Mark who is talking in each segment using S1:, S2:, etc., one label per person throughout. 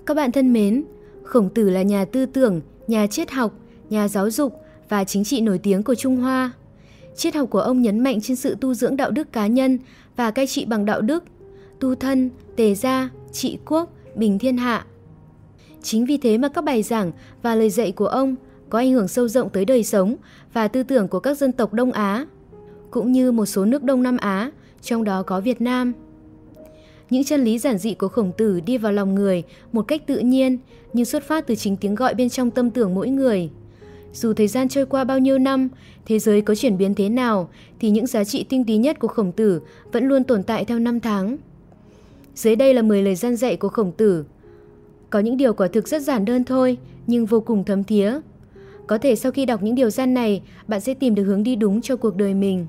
S1: Các bạn thân mến, Khổng Tử là nhà tư tưởng, nhà triết học, nhà giáo dục và chính trị nổi tiếng của Trung Hoa. Triết học của ông nhấn mạnh trên sự tu dưỡng đạo đức cá nhân và cai trị bằng đạo đức, tu thân, tề gia, trị quốc, bình thiên hạ. Chính vì thế mà các bài giảng và lời dạy của ông có ảnh hưởng sâu rộng tới đời sống và tư tưởng của các dân tộc Đông Á, cũng như một số nước Đông Nam Á, trong đó có Việt Nam. Những chân lý giản dị của Khổng Tử đi vào lòng người một cách tự nhiên, nhưng xuất phát từ chính tiếng gọi bên trong tâm tưởng mỗi người. Dù thời gian trôi qua bao nhiêu năm, thế giới có chuyển biến thế nào, thì những giá trị tinh túy nhất của Khổng Tử vẫn luôn tồn tại theo năm tháng. Dưới đây là 10 lời răn dạy của Khổng Tử. Có những điều quả thực rất giản đơn thôi, nhưng vô cùng thấm thía. Có thể sau khi đọc những điều răn này, bạn sẽ tìm được hướng đi đúng cho cuộc đời mình.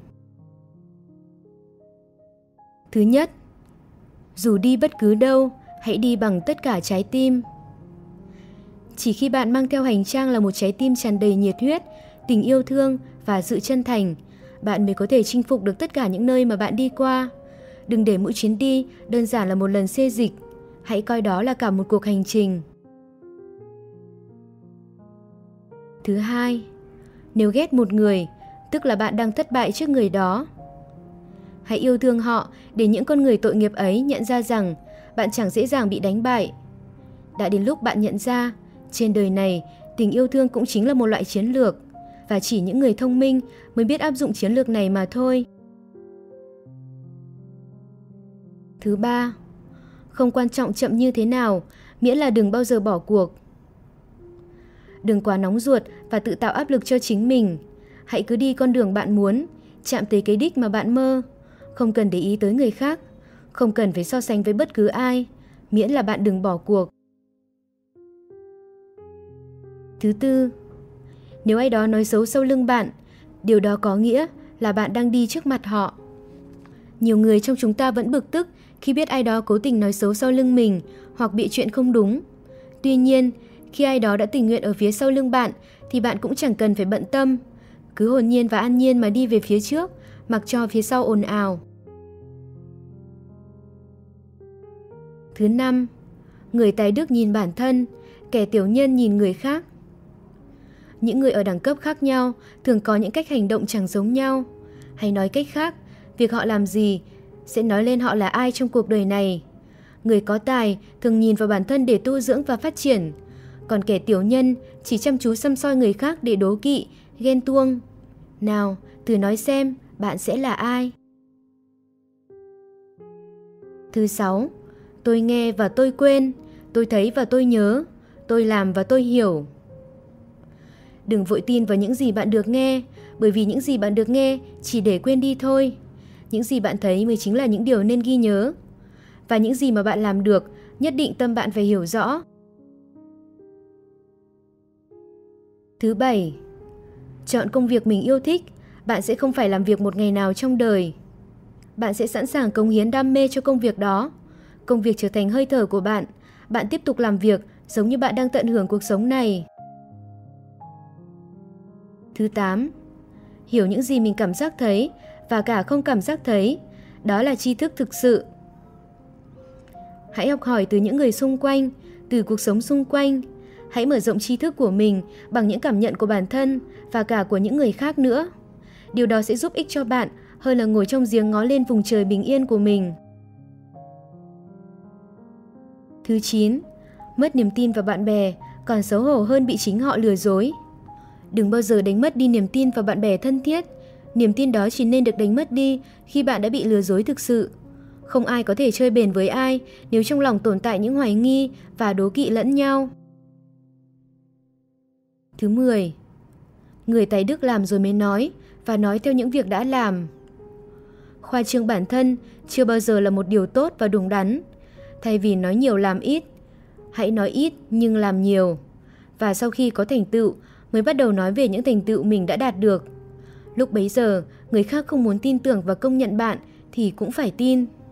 S1: Thứ nhất, dù đi bất cứ đâu, hãy đi bằng tất cả trái tim. Chỉ khi bạn mang theo hành trang là một trái tim tràn đầy nhiệt huyết, tình yêu thương và sự chân thành, bạn mới có thể chinh phục được tất cả những nơi mà bạn đi qua. Đừng để mỗi chuyến đi đơn giản là một lần xê dịch, hãy coi đó là cả một cuộc hành trình. Thứ hai, nếu ghét một người, tức là bạn đang thất bại trước người đó. Hãy yêu thương họ để những con người tội nghiệp ấy nhận ra rằng bạn chẳng dễ dàng bị đánh bại. Đã đến lúc bạn nhận ra, trên đời này, tình yêu thương cũng chính là một loại chiến lược, và chỉ những người thông minh mới biết áp dụng chiến lược này mà thôi. Thứ ba, không quan trọng chậm như thế nào, miễn là đừng bao giờ bỏ cuộc. Đừng quá nóng ruột và tự tạo áp lực cho chính mình. Hãy cứ đi con đường bạn muốn, chạm tới cái đích mà bạn mơ. Không cần để ý tới người khác, không cần phải so sánh với bất cứ ai, miễn là bạn đừng bỏ cuộc. Thứ tư, nếu ai đó nói xấu sau lưng bạn, điều đó có nghĩa là bạn đang đi trước mặt họ. Nhiều người trong chúng ta vẫn bực tức khi biết ai đó cố tình nói xấu sau lưng mình hoặc bị chuyện không đúng. Tuy nhiên, khi ai đó đã tình nguyện ở phía sau lưng bạn thì bạn cũng chẳng cần phải bận tâm. Cứ hồn nhiên và an nhiên mà đi về phía trước, mặc cho phía sau ồn ào. Thứ năm, người tài đức nhìn bản thân, kẻ tiểu nhân nhìn người khác. Những người ở đẳng cấp khác nhau thường có những cách hành động chẳng giống nhau. Hay nói cách khác, việc họ làm gì sẽ nói lên họ là ai trong cuộc đời này. Người có tài thường nhìn vào bản thân để tu dưỡng và phát triển, còn kẻ tiểu nhân chỉ chăm chú săm soi người khác để đố kỵ, ghen tuông. Nào, thử nói xem, bạn sẽ là ai? Thứ sáu, tôi nghe và tôi quên, tôi thấy và tôi nhớ, tôi làm và tôi hiểu. Đừng vội tin vào những gì bạn được nghe, bởi vì những gì bạn được nghe chỉ để quên đi thôi. Những gì bạn thấy mới chính là những điều nên ghi nhớ. Và những gì mà bạn làm được, nhất định tâm bạn phải hiểu rõ. Thứ bảy, chọn công việc mình yêu thích, bạn sẽ không phải làm việc một ngày nào trong đời. Bạn sẽ sẵn sàng cống hiến đam mê cho công việc đó. Công việc trở thành hơi thở của bạn, bạn tiếp tục làm việc giống như bạn đang tận hưởng cuộc sống này. Thứ 8, hiểu những gì mình cảm giác thấy và cả không cảm giác thấy, đó là tri thức thực sự. Hãy học hỏi từ những người xung quanh, từ cuộc sống xung quanh. Hãy mở rộng tri thức của mình bằng những cảm nhận của bản thân và cả của những người khác nữa. Điều đó sẽ giúp ích cho bạn hơn là ngồi trong giếng ngó lên vùng trời bình yên của mình. Thứ 9, mất niềm tin vào bạn bè còn xấu hổ hơn bị chính họ lừa dối. Đừng bao giờ đánh mất đi niềm tin vào bạn bè thân thiết. Niềm tin đó chỉ nên được đánh mất đi khi bạn đã bị lừa dối thực sự. Không ai có thể chơi bền với ai nếu trong lòng tồn tại những hoài nghi và đố kỵ lẫn nhau. Thứ 10, người tài đức làm rồi mới nói và nói theo những việc đã làm. Khoa trương bản thân chưa bao giờ là một điều tốt và đúng đắn. Thay vì nói nhiều làm ít, hãy nói ít nhưng làm nhiều. Và sau khi có thành tựu mới bắt đầu nói về những thành tựu mình đã đạt được. Lúc bấy giờ, người khác không muốn tin tưởng và công nhận bạn thì cũng phải tin.